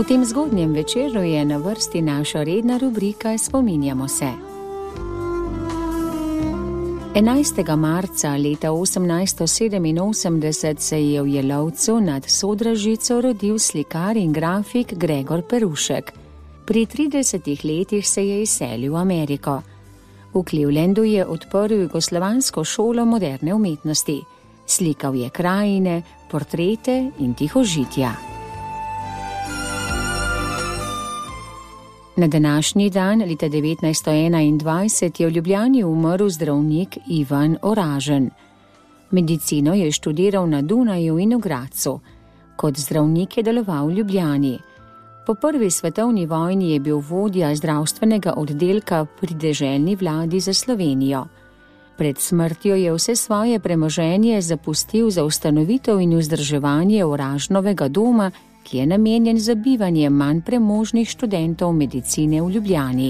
V tem zgodnjem večeru je na vrsti naša redna rubrika Spominjamo se. 11. marca leta 1887 se je v Jelovcu nad Sodražico rodil slikar in grafik Gregor Perušek. Pri 30 letih se je izselil v Ameriko. V Clevelandu je odprl jugoslovansko šolo moderne umetnosti. Slikal je krajine, portrete in tihožitja. Na današnji dan, leta 1921, je v Ljubljani umrl zdravnik Ivan Oražen. Medicino je študiral na Dunaju in v Gradcu. Kot zdravnik je deloval v Ljubljani. Po prvi svetovni vojni je bil vodja zdravstvenega oddelka pri deželni vladi za Slovenijo. Pred smrtjo je vse svoje premoženje zapustil za ustanovitev in vzdrževanje Oražnovega doma, ki je namenjen za bivanje manj premožnih študentov medicine v Ljubljani.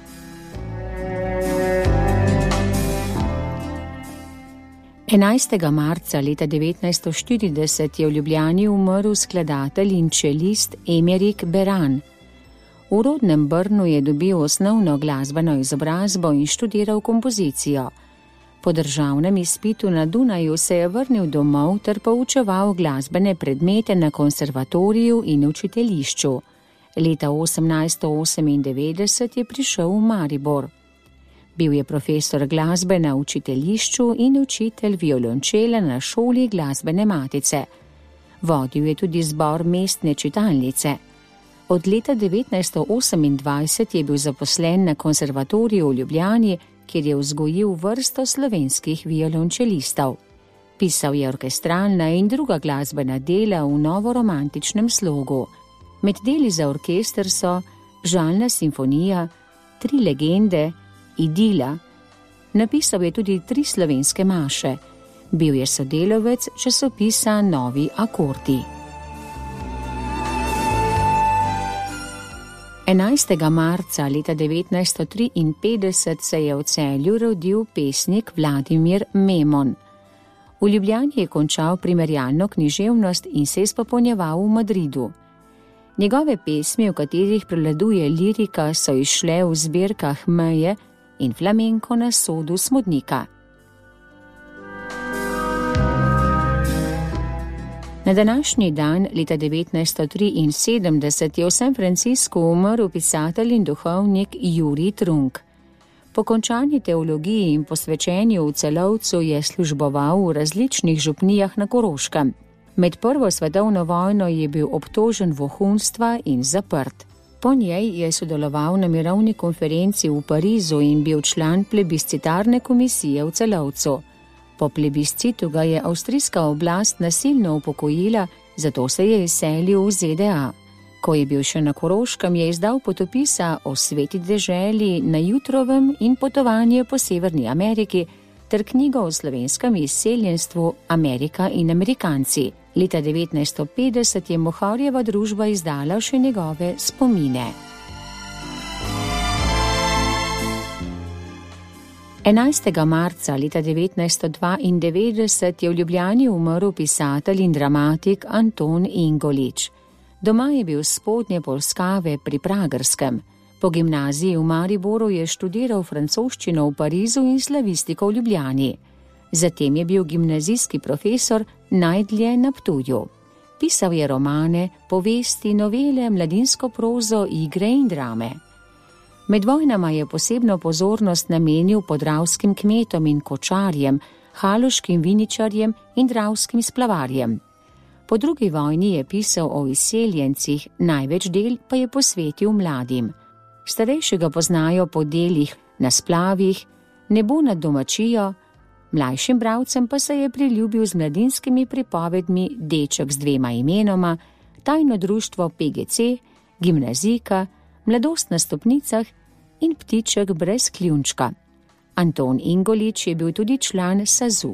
Enajstega marca leta 1940 je v Ljubljani umrl skladatelj in čelist Emerik Beran. V rodnem Brnu je dobil osnovno glasbeno izobrazbo in študiral kompozicijo. Po državnem izpitu na Dunaju se je vrnil domov ter poučeval glasbene predmete na konservatoriju in učiteljišču. Leta 1898 je prišel v Maribor. Bil je profesor glasbe na učiteljišču in učitelj violončela na šoli glasbene matice. Vodil je tudi zbor mestne čitalnice. Od leta 1928 je bil zaposlen na konservatoriju v Ljubljani, kjer je vzgojil vrsto slovenskih violončelistov. Pisal je orkestralna in druga glasbena dela v novoromantičnem slogu. Med deli za orkester so Žalna simfonija, 3 legende, Idila. Napisal je tudi 3 slovenske maše. Bil je sodelavec časopisa Novi akordi. 11. marca leta 1953 se je v Celju rodil pesnik Vladimir Memon. V Ljubljani je končal primerjalno književnost in se izpopolnjeval v Madridu. Njegove pesmi, v katerih prevladuje lirika, so izšle v zbirkah Meje in Flamenko na sodu smodnika. Na današnji dan, leta 1973, je v San Franciscu umrl pisatelj in duhovnik Jurij Trunk. Po končani teologiji in posvečenju v Celovcu je služboval v različnih župnijah na Koroškem. Med prvo svetovno vojno je bil obtožen vohunstva in zaprt. Po njej je sodeloval na mirovni konferenci v Parizu in bil član plebiscitarne komisije v Celovcu. Po plebiscitu ga je avstrijska oblast nasilno upokojila, zato se je izselil v ZDA. Ko je bil še na Koroškem, je izdal potopisa o sveti deželi Na jutrovem in potovanje po Severni Ameriki ter knjigo o slovenskem izseljenstvu Amerika in Amerikanci. Leta 1950 je Mohorjeva družba izdala še njegove spomine. 11. marca leta 1992 je v Ljubljani umrl pisatelj in dramatik Anton Ingolič. Doma je bil spodnje Polskave pri Pragerskem. Po gimnaziji v Mariboru je študiral francoščino v Parizu in slavistiko v Ljubljani. Zatem je bil gimnazijski profesor najdlje na Ptuju. Pisal je romane, povesti, novele, mladinsko prozo, igre in drame. Med vojnama je posebno pozornost namenil podravskim kmetom in kočarjem, haloškim viničarjem in dravskim splavarjem. Po drugi vojni je pisal o izseljencih, največ del pa je posvetil mladim. Starejši ga poznajo po delih Na splavih, Nebo nad domačijo, mlajšim bralcem pa se je priljubil z mladinskimi pripovedmi Deček z 2 imenoma, Tajno društvo PGC, Gimnazijka, Mladost na stopnicah in Ptiček brez kljunčka. Anton Ingolič je bil tudi član SAZU.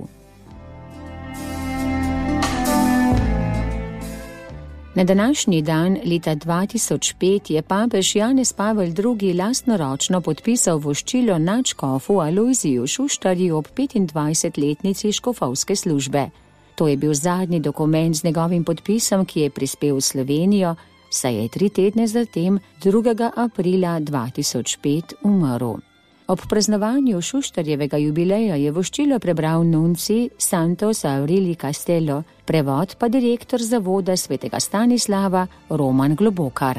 Na današnji dan, leta 2005, je papež Janez Pavel II. Lastnoročno podpisal voščilo nadškofu Alojziju Šuštarju ob 25-letnici škofovske službe. To je bil zadnji dokument z njegovim podpisom, ki je prispel v Slovenijo, saj je 3 tedne zatem, 2. aprila 2005, umrl. Ob praznovanju Šuštarjevega jubileja je voščilo prebral nunci Santos Avrili Castello, prevod pa direktor zavoda svetega Stanislava Roman Globokar.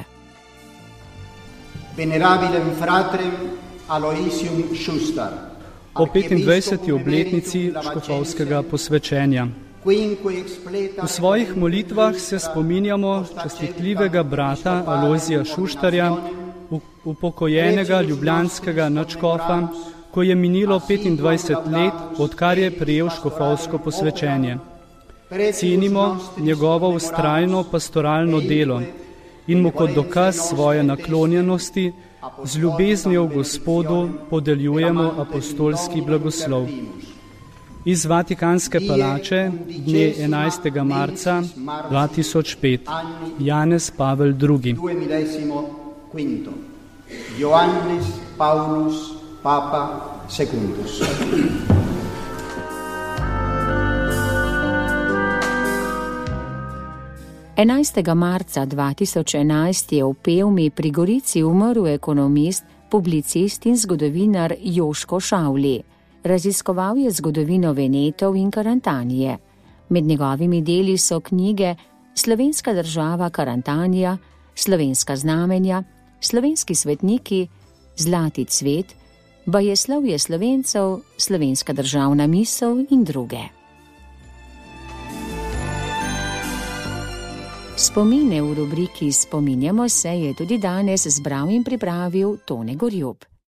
Venerabilem fratrem Aloysium Šustar. O 25. obletnici škofovskega posvečenja. V svojih molitvah se spominjamo častitljivega brata Alojzija Šuštarja, upokojenega ljubljanskega nadškofa, ko je minilo 25 let, odkar je prejel škofovsko posvečenje. Cenimo njegovo vztrajno pastoralno delo in mu kot dokaz svoje naklonjenosti z ljubeznijo v Gospodu podeljujemo apostolski blagoslov. Iz Vatikanske palače dne 11. marca 2005. Janez Pavel II. Ioannis Paulus Papa Secundus. Enajstega marca 2011 je v Pevmi pri Gorici umrl ekonomist, publicist in zgodovinar Joško Šavli. Raziskoval je zgodovino Venetov in Karantanije. Med njegovimi deli so knjige Slovenska država Karantanija, Slovenska znamenja, Slovenski svetniki, Zlati cvet, Bajeslovje Slovencev, Slovenska državna misel in druge. Spomine v rubriki Spominjamo se je tudi danes zbral in pripravil Tone Gorjup.